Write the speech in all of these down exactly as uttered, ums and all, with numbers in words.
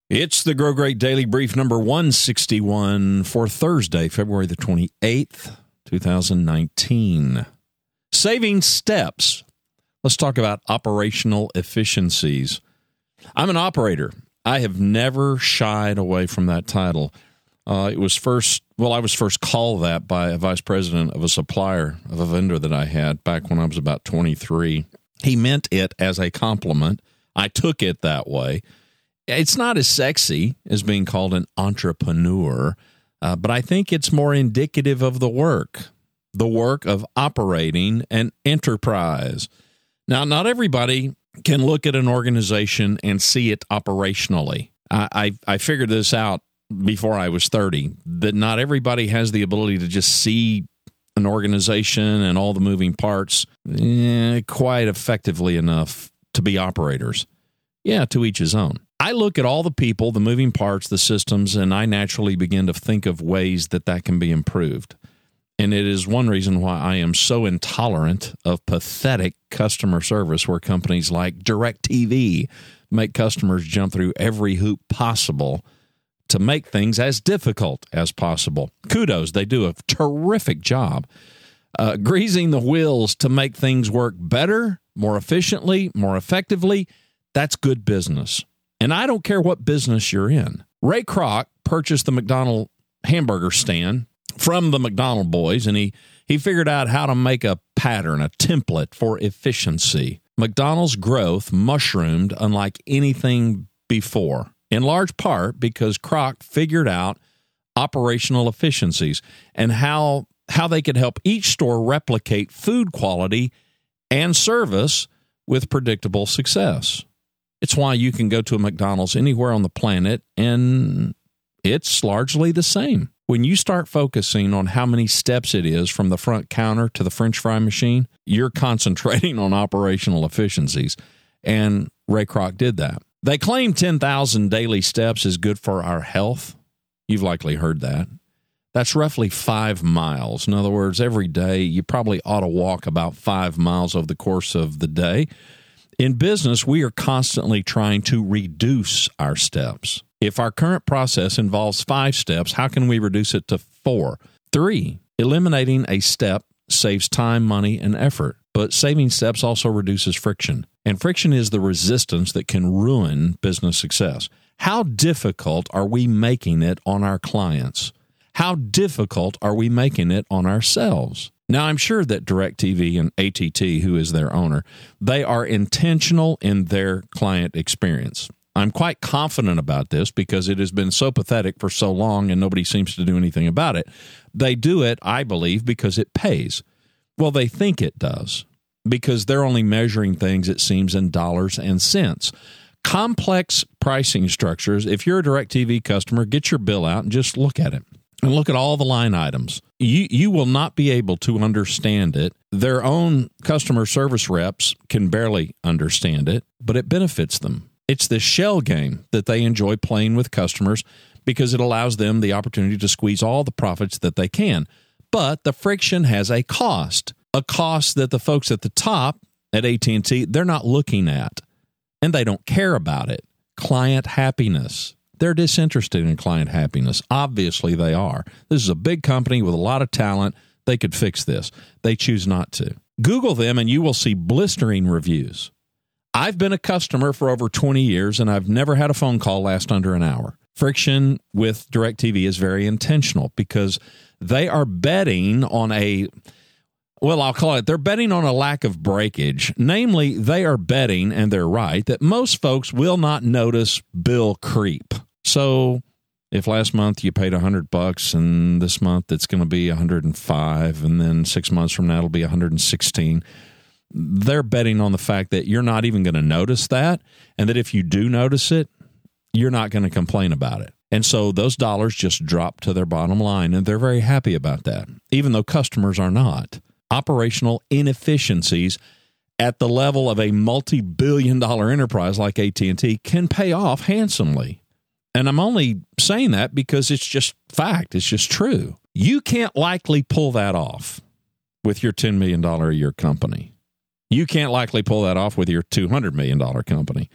It's the Grow Great Daily Brief number one sixty-one for Thursday, February the twenty-eighth, twenty nineteen. Saving steps. Let's talk about operational efficiencies. I'm an operator. I have never shied away from that title. Uh, it was first, well, I was first called that by a vice president of a supplier of a vendor that I had back when I was about twenty-three. He meant it as a compliment. I took it that way. It's not as sexy as being called an entrepreneur, uh, but I think it's more indicative of the work, the work of operating an enterprise. Now, not everybody can look at an organization and see it operationally. I, I, I figured this out before I was thirty, that not everybody has the ability to just see an organization and all the moving parts eh, quite effectively enough to be operators. Yeah, to each his own. I look at all the people, the moving parts, the systems, and I naturally begin to think of ways that that can be improved. And it is one reason why I am so intolerant of pathetic customer service where companies like DirecTV make customers jump through every hoop possible to make things as difficult as possible. Kudos, they do a terrific job uh, greasing the wheels to make things work better, more efficiently, more effectively. That's good business. And I don't care what business you're in. Ray Kroc purchased the McDonald hamburger stand from the McDonald boys, and he, he figured out how to make a pattern, a template for efficiency. McDonald's growth mushroomed unlike anything before, in large part because Kroc figured out operational efficiencies and how, how they could help each store replicate food quality and service with predictable success. It's why you can go to a McDonald's anywhere on the planet, and it's largely the same. When you start focusing on how many steps it is from the front counter to the French fry machine, you're concentrating on operational efficiencies, and Ray Kroc did that. They claim ten thousand daily steps is good for our health. You've likely heard that. That's roughly five miles. In other words, every day you probably ought to walk about five miles over the course of the day. In business, we are constantly trying to reduce our steps. If our current process involves five steps, how can we reduce it to four? Three, eliminating a step saves time, money, and effort. But saving steps also reduces friction. And friction is the resistance that can ruin business success. How difficult are we making it on our clients? How difficult are we making it on ourselves? Now, I'm sure that DirecTV and A T T, who is their owner, they are intentional in their client experience. I'm quite confident about this because it has been so pathetic for so long and nobody seems to do anything about it. They do it, I believe, because it pays. Well, they think it does because they're only measuring things, it seems, in dollars and cents. Complex pricing structures, if you're a DirecTV customer, get your bill out and just look at it. And look at all the line items. You you will not be able to understand it. Their own customer service reps can barely understand it, but it benefits them. It's the shell game that they enjoy playing with customers because it allows them the opportunity to squeeze all the profits that they can. But the friction has a cost, a cost that the folks at the top at A T and T, they're not looking at, and they don't care about it. Client happiness. They're disinterested in client happiness. Obviously, they are. This is a big company with a lot of talent. They could fix this. They choose not to. Google them, and you will see blistering reviews. I've been a customer for over twenty years, and I've never had a phone call last under an hour. Friction with DirecTV is very intentional because they are betting on a, well, I'll call it, they're betting on a lack of breakage. Namely, they are betting, and they're right, that most folks will not notice bill creep. So if last month you paid one hundred bucks and this month it's going to be one hundred five and then six months from now it'll be one hundred sixteen, they're betting on the fact that you're not even going to notice that, and that if you do notice it, you're not going to complain about it. And so those dollars just drop to their bottom line, and they're very happy about that, even though customers are not. Operational inefficiencies at the level of a multi-billion dollar enterprise like A T and T can pay off handsomely. And I'm only saying that because it's just fact. It's just true. You can't likely pull that off with your ten million dollars a year company. You can't likely pull that off with your two hundred million dollars company.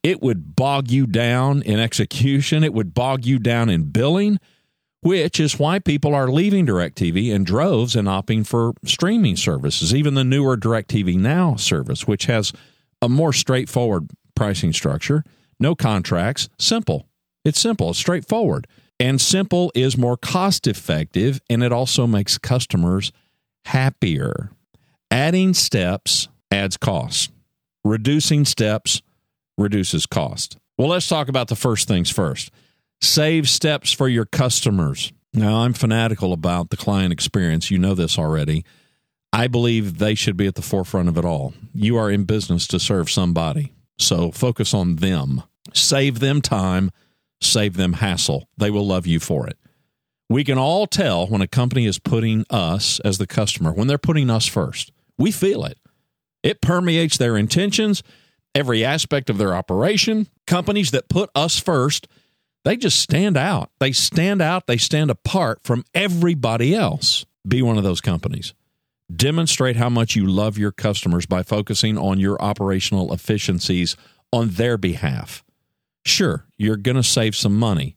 It would bog you down in execution. It would bog you down in billing, which is why people are leaving DirecTV in droves and opting for streaming services, even the newer DirecTV Now service, which has a more straightforward pricing structure, no contracts, simple. It's simple. It's straightforward. And simple is more cost-effective, and it also makes customers happier. Adding steps adds cost. Reducing steps reduces cost. Well, let's talk about the first things first. Save steps for your customers. Now, I'm fanatical about the client experience. You know this already. I believe they should be at the forefront of it all. You are in business to serve somebody, so focus on them. Save them time. Save them hassle. They will love you for it. We can all tell when a company is putting us as the customer, when they're putting us first. We feel it. It permeates their intentions, every aspect of their operation. Companies that put us first, they just stand out. They stand out. They stand apart from everybody else. Be one of those companies. Demonstrate how much you love your customers by focusing on your operational efficiencies on their behalf. Sure, you're going to save some money,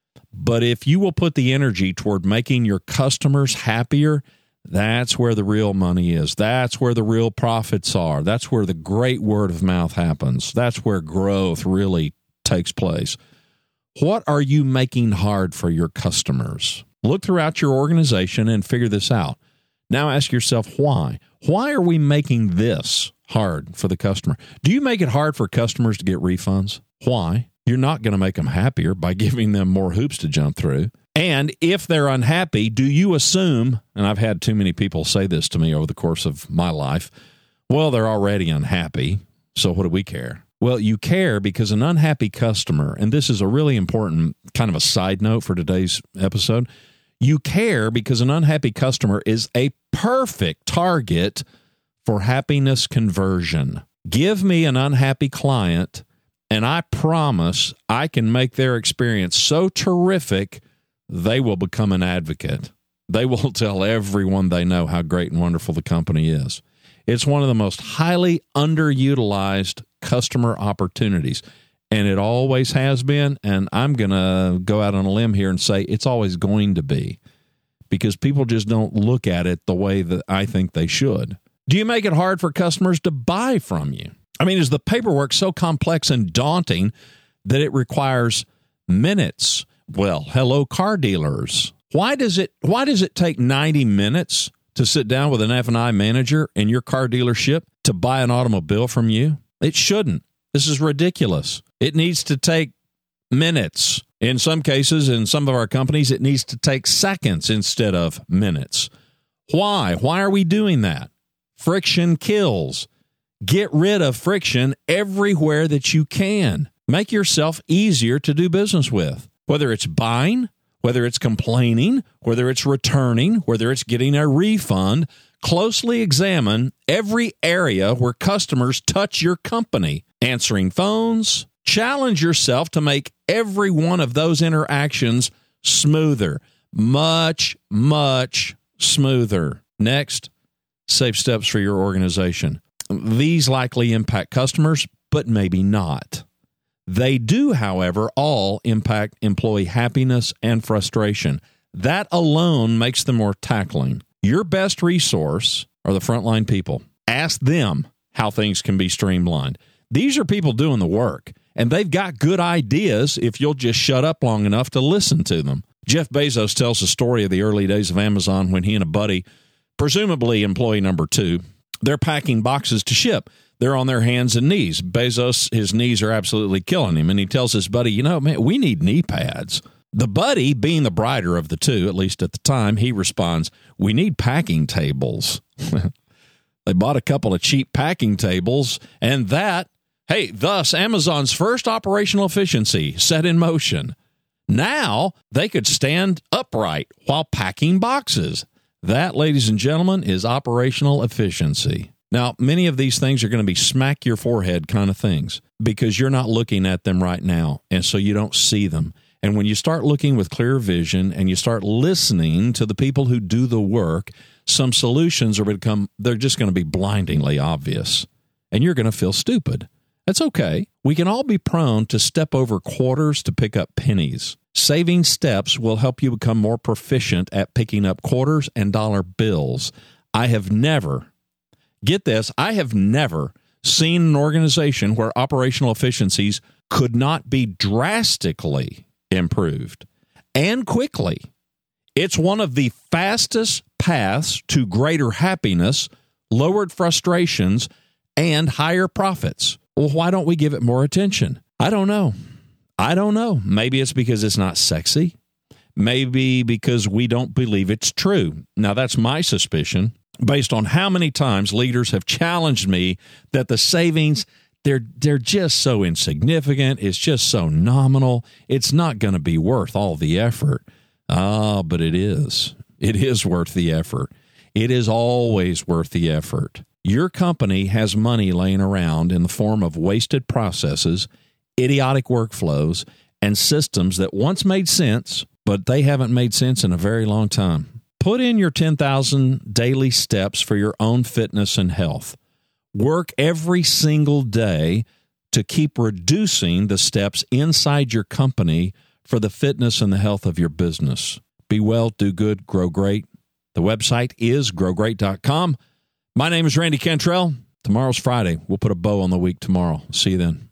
but if you will put the energy toward making your customers happier, that's where the real money is. That's where the real profits are. That's where the great word of mouth happens. That's where growth really takes place. What are you making hard for your customers? Look throughout your organization and figure this out. Now ask yourself why. Why are we making this hard for the customer? Do you make it hard for customers to get refunds? Why? You're not going to make them happier by giving them more hoops to jump through. And if they're unhappy, do you assume, and I've had too many people say this to me over the course of my life, well, they're already unhappy, so what do we care? Well, you care because an unhappy customer, and this is a really important kind of a side note for today's episode, you care because an unhappy customer is a perfect target for happiness conversion. Give me an unhappy client, and I promise I can make their experience so terrific, they will become an advocate. They will tell everyone they know how great and wonderful the company is. It's one of the most highly underutilized customer opportunities, and it always has been, and I'm going to go out on a limb here and say it's always going to be, because people just don't look at it the way that I think they should. Do you make it hard for customers to buy from you? I mean, is the paperwork so complex and daunting that it requires minutes? Well, hello, car dealers. Why does it why does it take ninety minutes to sit down with an F and I manager in your car dealership to buy an automobile from you? It shouldn't. This is ridiculous. It needs to take minutes. In some cases, in some of our companies, it needs to take seconds instead of minutes. Why? Why are we doing that? Friction kills. Get rid of friction everywhere that you can. Make yourself easier to do business with. Whether it's buying, whether it's complaining, whether it's returning, whether it's getting a refund, closely examine every area where customers touch your company. Answering phones. Challenge yourself to make every one of those interactions smoother. Much, much smoother. Next, save steps for your organization. These likely impact customers, but maybe not. They do, however, all impact employee happiness and frustration. That alone makes them worth tackling. Your best resource are the frontline people. Ask them how things can be streamlined. These are people doing the work, and they've got good ideas if you'll just shut up long enough to listen to them. Jeff Bezos tells the story of the early days of Amazon when he and a buddy, presumably employee number two, they're packing boxes to ship. They're on their hands and knees. Bezos, his knees are absolutely killing him, and he tells his buddy, you know, man, we need knee pads. The buddy, being the brighter of the two, at least at the time, he responds, we need packing tables. They bought a couple of cheap packing tables, and that, hey, thus Amazon's first operational efficiency set in motion. Now they could stand upright while packing boxes. That, ladies and gentlemen, is operational efficiency. Now, many of these things are going to be smack your forehead kind of things because you're not looking at them right now, and so you don't see them. And when you start looking with clear vision and you start listening to the people who do the work, some solutions are become they're just going to be blindingly obvious, and you're going to feel stupid. That's okay. We can all be prone to step over quarters to pick up pennies. Saving Steps will help you become more proficient at picking up quarters and dollar bills. I have never, get this, I have never seen an organization where operational efficiencies could not be drastically improved and quickly. It's one of the fastest paths to greater happiness, lowered frustrations, and higher profits. Well, why don't we give it more attention? I don't know. I don't know. Maybe it's because it's not sexy. Maybe because we don't believe it's true. Now, that's my suspicion based on how many times leaders have challenged me that the savings, they're they're just so insignificant. It's just so nominal. It's not going to be worth all the effort. Ah, but it is. It is worth the effort. It is always worth the effort. Your company has money laying around in the form of wasted processes, idiotic workflows, and systems that once made sense, but they haven't made sense in a very long time. Put in your ten thousand daily steps for your own fitness and health. Work every single day to keep reducing the steps inside your company for the fitness and the health of your business. Be well, do good, grow great. The website is grow great dot com. My name is Randy Cantrell. Tomorrow's Friday. We'll put a bow on the week tomorrow. See you then.